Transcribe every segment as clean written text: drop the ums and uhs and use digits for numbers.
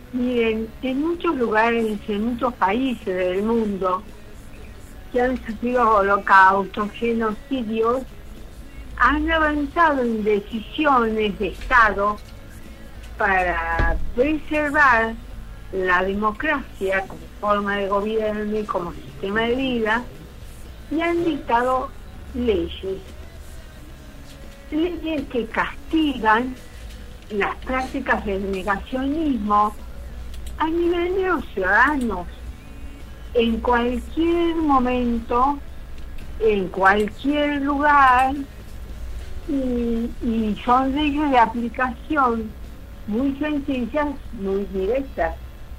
Miren, en muchos lugares, en muchos países del mundo que han sufrido holocaustos, genocidios, han avanzado en decisiones de Estado para preservar la democracia como forma de gobierno y como sistema de vida, y han dictado leyes que castigan las prácticas del negacionismo a nivel de los ciudadanos en cualquier momento, en cualquier lugar, y son leyes de aplicación muy sencillas, muy directas,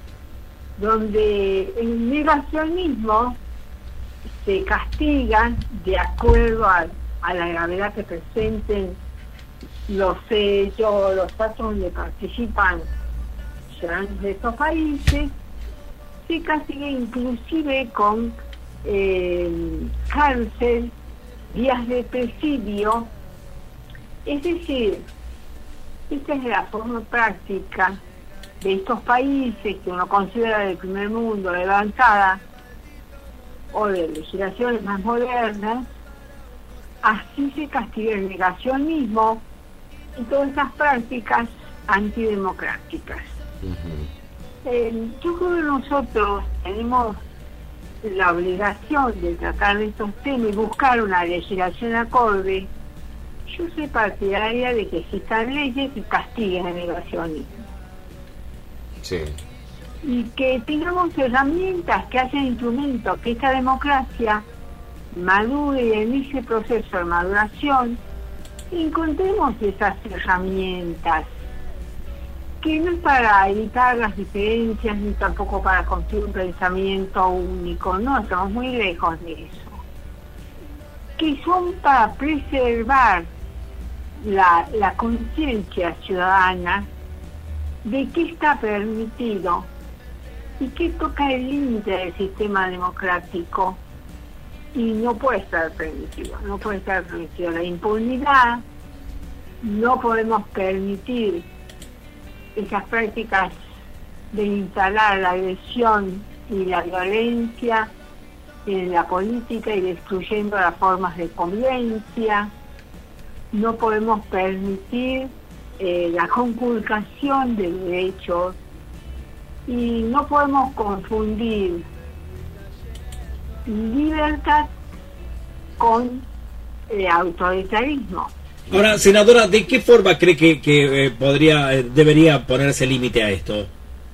donde el negacionismo se castiga de acuerdo a la gravedad que presenten los hechos, los actos donde participan ciudadanos de estos países. Se castiga inclusive con cárcel, días de presidio. Es decir, esta es la forma práctica de estos países que uno considera del primer mundo, de avanzada, o de legislaciones más modernas. Así se castiga el negacionismo y todas estas prácticas antidemocráticas. Yo creo que nosotros tenemos la obligación de tratar de estos temas y buscar una legislación acorde. Yo soy partidaria de que existan leyes que castiguen el negacionismo. Sí. Y que tengamos herramientas, que haya instrumentos, que esta democracia madure y en ese proceso de maduración encontremos esas herramientas, que no es para evitar las diferencias ni tampoco para construir un pensamiento único, no, estamos muy lejos de eso, que son para preservar la conciencia ciudadana de qué está permitido y qué toca el límite del sistema democrático y no puede estar permitido, no puede estar permitido la impunidad, no podemos permitir esas prácticas de instalar la agresión y la violencia en la política y destruyendo las formas de convivencia. No podemos permitir la conculcación de derechos y no podemos confundir libertad con autoritarismo. Ahora, senadora, ¿de qué forma cree que debería ponerse límite a esto?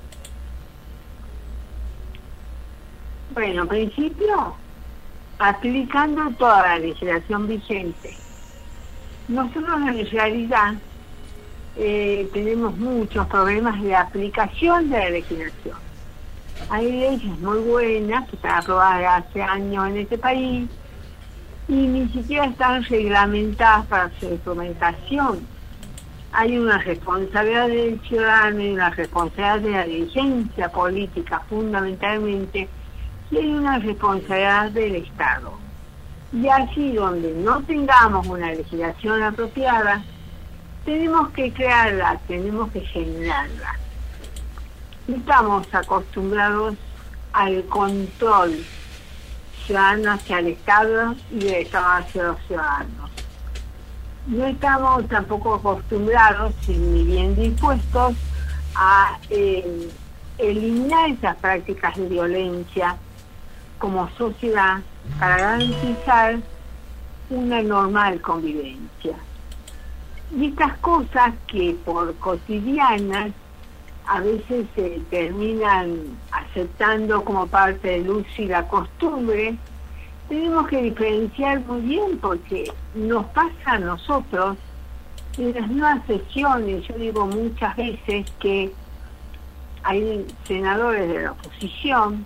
Bueno, en principio, aplicando toda la legislación vigente. Nosotros en realidad tenemos muchos problemas de aplicación de la legislación. Hay leyes muy buenas que están aprobadas hace años en este país y ni siquiera están reglamentadas para su implementación. Hay una responsabilidad del ciudadano y una responsabilidad de la dirigencia política fundamentalmente, y hay una responsabilidad del Estado. Y así donde no tengamos una legislación apropiada, tenemos que crearla, tenemos que generarla. Estamos acostumbrados al control ciudadano hacia el Estado y del Estado hacia los ciudadanos. No estamos tampoco acostumbrados, ni bien dispuestos, a eliminar esas prácticas de violencia como sociedad para garantizar una normal convivencia. Y estas cosas que por cotidianas a veces se terminan aceptando como parte del uso y la costumbre, tenemos que diferenciar muy bien porque nos pasa a nosotros en las nuevas sesiones. Yo digo muchas veces que hay senadores de la oposición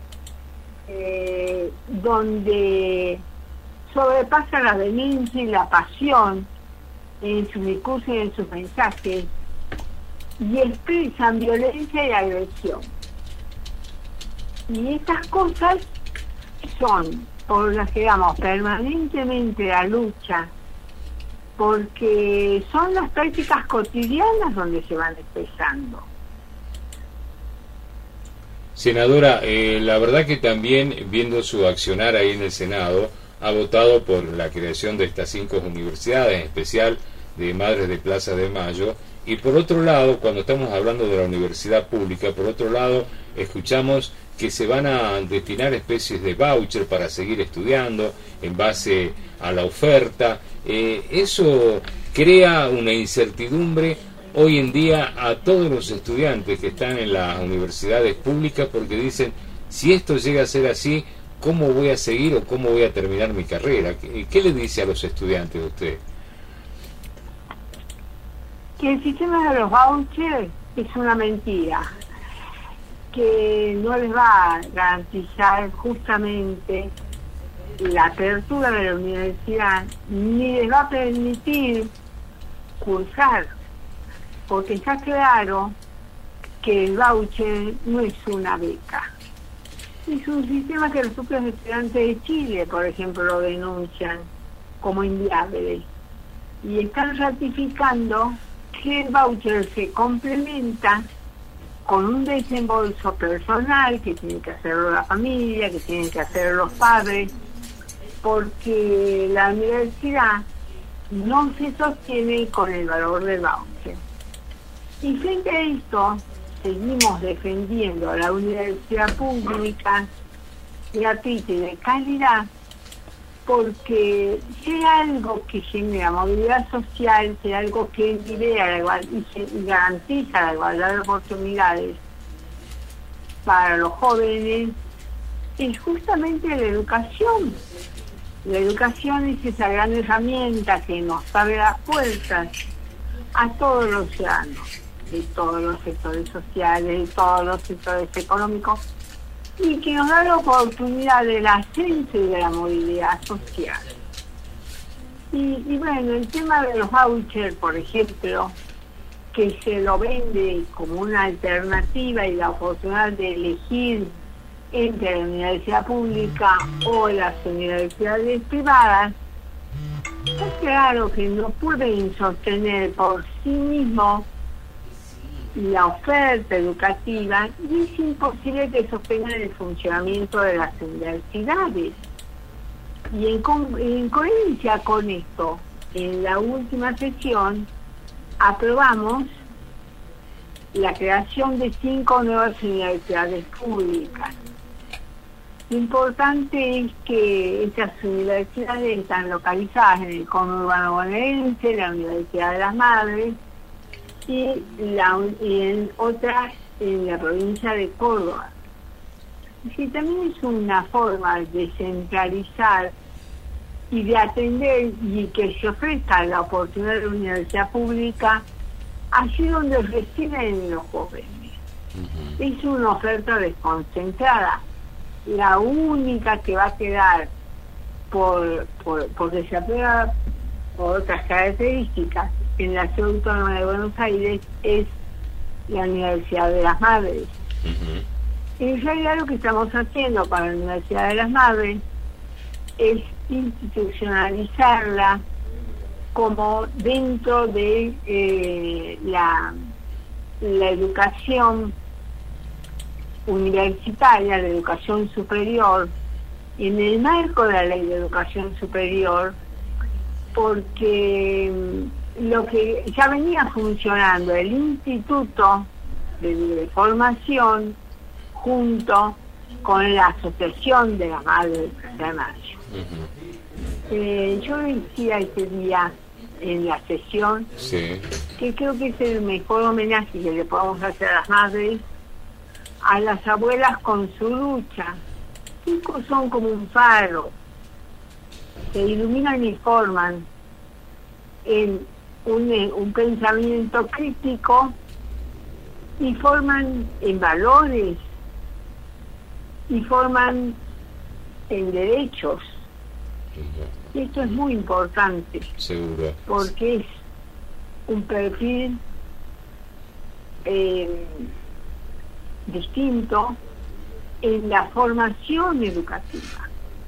donde sobrepasa la vehemencia y la pasión en sus discursos y en sus mensajes y expresan violencia y agresión. Y estas cosas son por las que damos permanentemente la lucha, porque son las prácticas cotidianas donde se van expresando. Senadora, la verdad que también, viendo su accionar ahí en el Senado, ha votado por la creación de estas 5 universidades, en especial de Madres de Plaza de Mayo, y por otro lado, cuando estamos hablando de la universidad pública, por otro lado, escuchamos que se van a destinar especies de voucher para seguir estudiando en base a la oferta. Eso crea una incertidumbre hoy en día a todos los estudiantes que están en las universidades públicas, porque dicen, si esto llega a ser así, ¿cómo voy a seguir o cómo voy a terminar mi carrera? ¿Qué le dice a los estudiantes usted? Que el sistema de los vouchers es una mentira, que no les va a garantizar justamente la apertura de la universidad, ni les va a permitir cursar, porque está claro que el voucher no es una beca. Es un sistema que los propios estudiantes de Chile, por ejemplo, lo denuncian como inviable. Y están ratificando que el voucher se complementa con un desembolso personal que tiene que hacerlo la familia, que tienen que hacer los padres, porque la universidad no se sostiene con el valor del voucher. Y frente a esto, seguimos defendiendo a la universidad pública, gratuita y de calidad, porque si hay algo que genera movilidad social, si hay algo que libera la igualdad y garantiza la igualdad de oportunidades para los jóvenes, es justamente la educación. La educación es esa gran herramienta que nos abre las puertas a todos los ciudadanos, de todos los sectores sociales, de todos los sectores económicos, y que nos da la oportunidad del ascenso y de la movilidad social. Y bueno, el tema de los vouchers, por ejemplo, que se lo vende como una alternativa y la oportunidad de elegir entre la universidad pública o las universidades privadas, está claro que no pueden sostener por sí mismos la oferta educativa, y es imposible que sostengan el funcionamiento de las universidades. Y en coherencia con esto, en la última sesión aprobamos la creación de 5 nuevas universidades públicas. Lo importante es que estas universidades están localizadas en el conurbano bonaerense, la Universidad de las Madres, y en otra en la provincia de Córdoba. Y también es una forma de centralizar y de atender y que se ofrezca la oportunidad de la universidad pública allí donde residen los jóvenes. Es una oferta desconcentrada. La única que va a quedar porque se aprueba por otras características en la Ciudad Autónoma de Buenos Aires es la Universidad de las Madres. En realidad lo que estamos haciendo para la Universidad de las Madres es institucionalizarla como dentro de la educación universitaria, la educación superior, en el marco de la Ley de Educación Superior, porque lo que ya venía funcionando, el Instituto de Formación, junto con la Asociación de las Madres de Mayo. Yo decía ese día en la sesión que creo que es el mejor homenaje que le podemos hacer a las madres, a las abuelas con su lucha. Cinco son como un faro, se iluminan y forman en un pensamiento crítico y forman en valores y forman en derechos. Y esto es muy importante. Seguro. Porque es un perfil distinto en la formación educativa.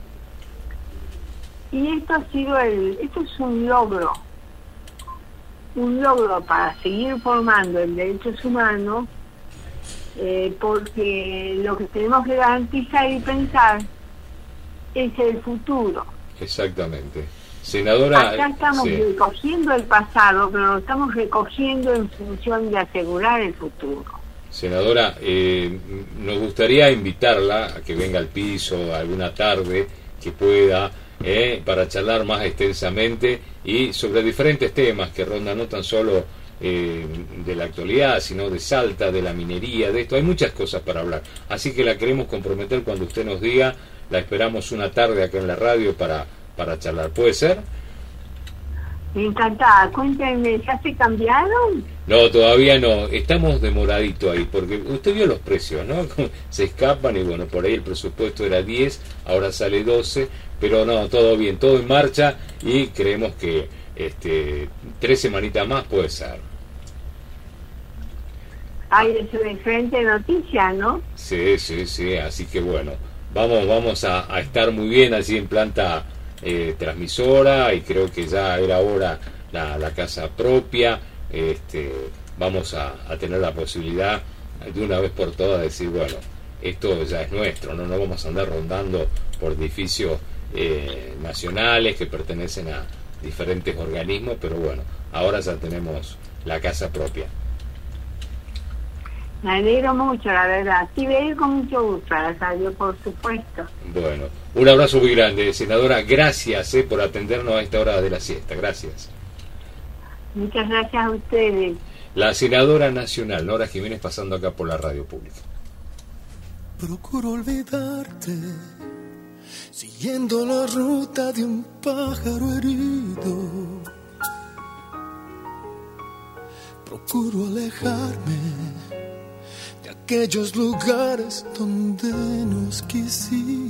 Y esto es un logro para seguir formando en derechos humanos porque lo que tenemos que garantizar y pensar es el futuro. Exactamente. Senadora, acá estamos recogiendo el pasado, pero lo estamos recogiendo en función de asegurar el futuro. Senadora, nos gustaría invitarla a que venga al piso alguna tarde que pueda, para charlar más extensamente y sobre diferentes temas que rondan no tan solo de la actualidad, sino de Salta, de la minería, de esto. Hay muchas cosas para hablar. Así que la queremos comprometer cuando usted nos diga. La esperamos una tarde acá en la radio para charlar. ¿Puede ser? Encantada. Cuéntenme, ¿ya se cambiaron? No, todavía no. Estamos demoradito ahí, porque usted vio los precios, ¿no? Se escapan y bueno, por ahí el presupuesto era 10, ahora sale 12, pero no, todo bien, todo en marcha y creemos que 3 semanitas más puede ser. Hay excelente noticia, ¿no? Sí, así que bueno, vamos a estar muy bien así en planta transmisora y creo que ya era hora la casa propia. Vamos a tener la posibilidad de una vez por todas decir, bueno, esto ya es nuestro, no vamos a andar rondando por edificios nacionales que pertenecen a diferentes organismos, pero bueno, ahora ya tenemos la casa propia. Me alegro mucho, la verdad. Sí, voy a ir con mucho gusto a la radio, por supuesto. Bueno, un abrazo muy grande, senadora. Gracias por atendernos a esta hora de la siesta. Gracias. Muchas gracias a ustedes. La senadora nacional, Nora Jiménez, pasando acá por la radio pública. Procuro olvidarte, siguiendo la ruta de un pájaro herido. Procuro alejarme de aquellos lugares donde nos quisimos.